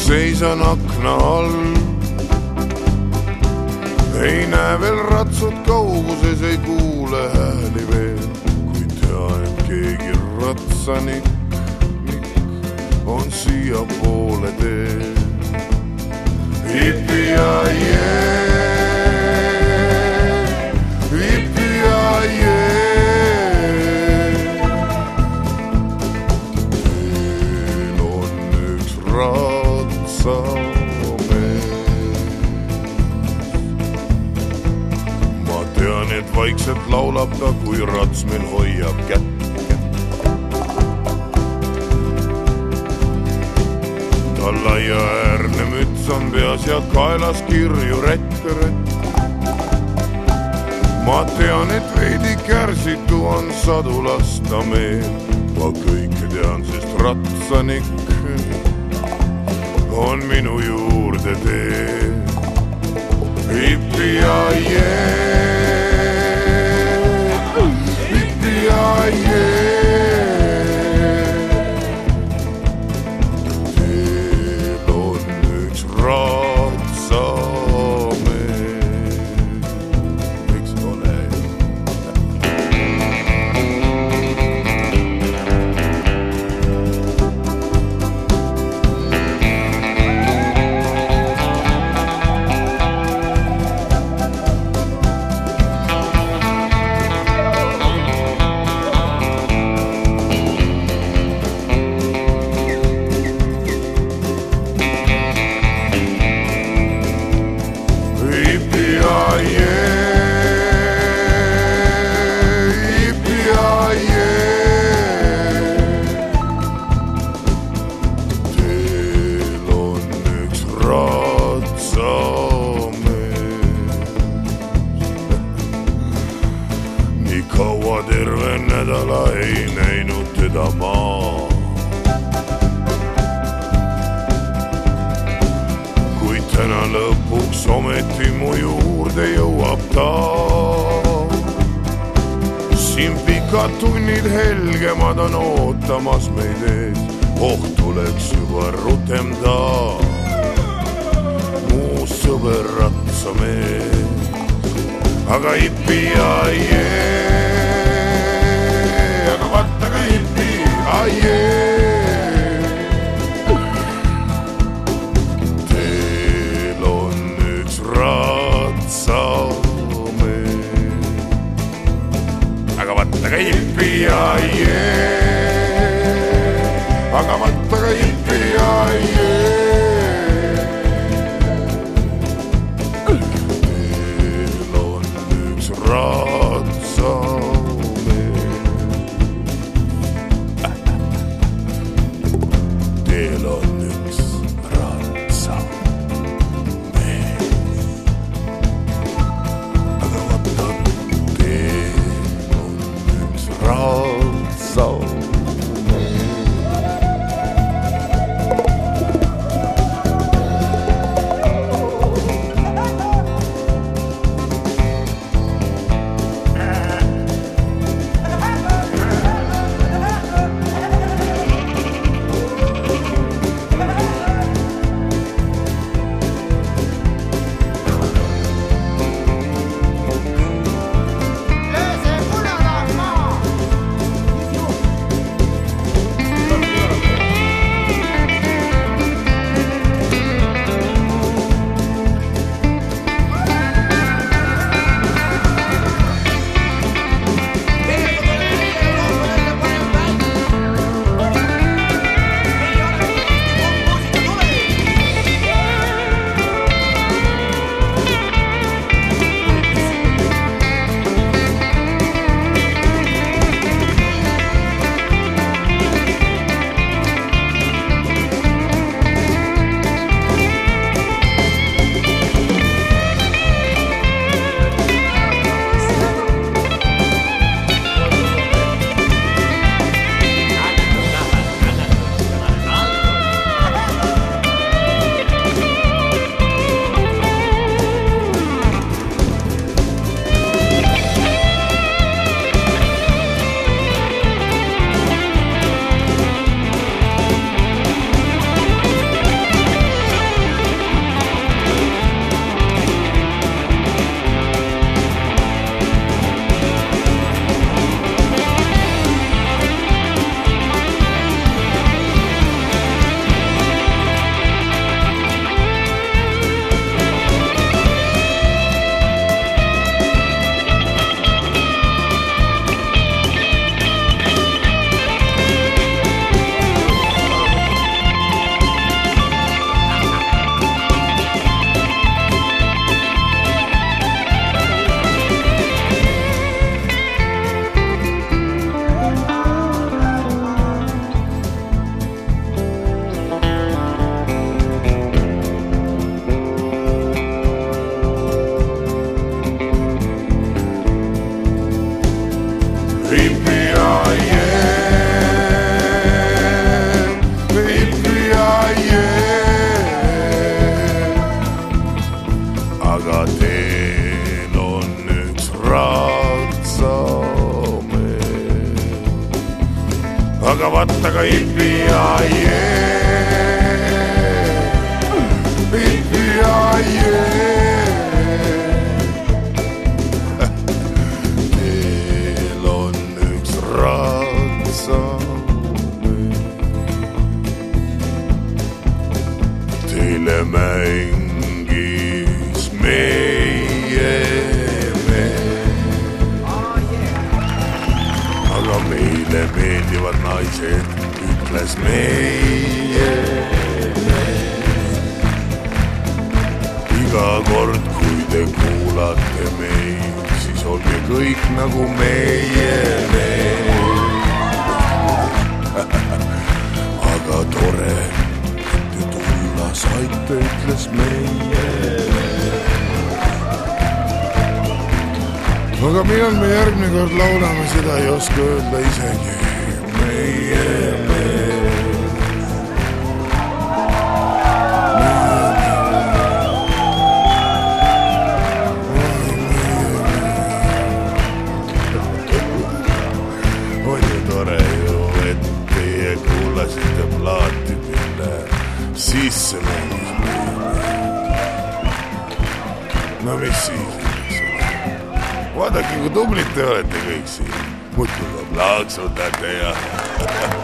seisan akna all. Ei näe veel ratsud kauguses, ei kuule hääli veel, kui tean, et keegi ratsanik on siia poole tee. Hipi ja jee, hipi ja jee. Teel on üks ratsamees. Ma tean, et vaikselt laulab ta, kui rats meil hoiab kätt. Tal laia äärne müts on peas ja kaelas kirju rätt. Ma tean, et veidi kärsitu on sadulasta meel. Ma kõike tean, sest ratsanik on minu juurde tee. Hipi ja jee, hipi ja jee. Kaua terve nädala ei näinud teda maa. Kuid täna lõpuks ometi mu juurde jõuab ta. Siin pikad tunnid helgemad on ootamas meid ees. Ohtu läks juba rutem ta, mu sõber ratsamees. Aga hipi ja jee, aga vaata ka hipi ja jee. Teel on üks ratsamees. Aga vaata ka hipi ja jee, aga vaata ka hipi ja jee. Teel on üks ratsamees. Aga vaata, teel on üks ratsamees. vaata ka Ipi ja Ipi ja Teel on üks ratsamäe, teile mängis meie aga meile meeldivad naised, ütles meie iga kord, kui te kuulate meid, siis olge kõik nagu meie aga tore, et te tulla saite, ütles meie aga millal me järgmine kord laulame, seda ei oska öelda isegi meie on ju tore ju, et teie kuulasite plaati, mille sisse mängis meie. No mis siis? Vaadake, kui tublid te olete kõik siin. Muudkui plaksutate ja